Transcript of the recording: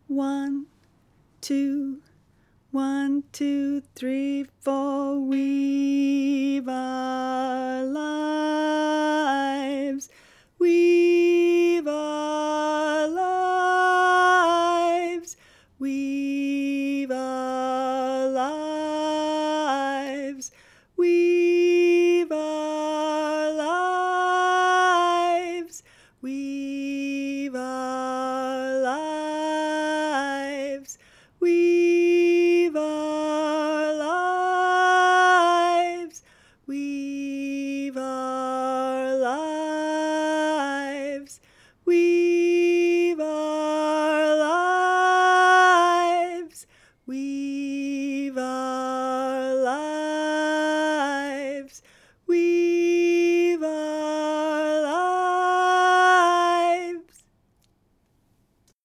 1, 2, 1, 2, 3, 4. Weave our lives. Weave our lives. Weave our lives. Weave our lives. Weave our lives. Weave our lives. Weave our lives. Weave